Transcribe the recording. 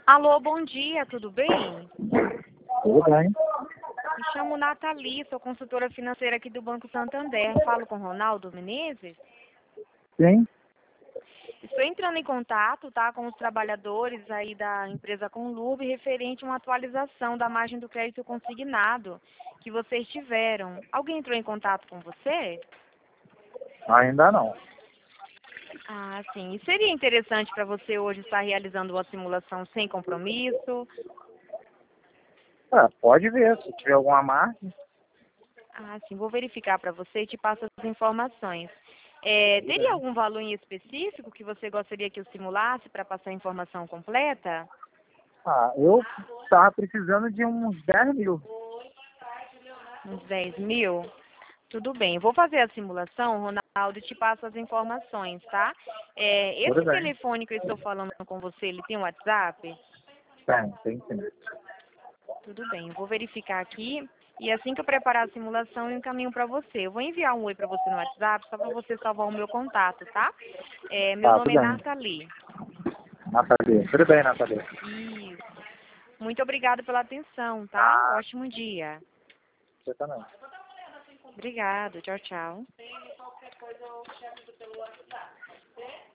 Alô, bom dia, tudo bem? Tudo bem? Me chamo Nathalie, sou consultora financeira aqui do Banco Santander. Falo com Ronaldo Menezes. Sim? Estou entrando em contato, tá, com os trabalhadores aí da empresa Conlub referente a uma atualização da margem do crédito consignado que vocês tiveram. Alguém entrou em contato com você? Ainda não. Ah, sim. E seria interessante para você hoje estar realizando uma simulação sem compromisso? Pode ver, se tiver alguma margem. Ah, sim. Vou verificar para você e te passo as informações. Tudo Teria bem. algum valor em específico que você gostaria que eu simulasse para passar a informação completa? Eu estava precisando de uns 10 mil. Uns 10 mil? Tudo bem. Vou fazer a simulação, Ronaldo, e te passo as informações, tá? Tudo Esse bem. telefone que eu estou falando com você, ele tem WhatsApp? Tem sim. Tudo bem. Eu vou verificar aqui. E assim que eu preparar a simulação, eu encaminho para você. Eu vou enviar um oi para você no WhatsApp, só para você salvar o meu contato, tá? Meu Tá, nome tudo é bem. Nathalie. Nathalie. Tudo bem, Nathalie. Isso. Muito obrigada pela atenção, tá? Ótimo dia. Você também. Obrigado. Tchau, tchau.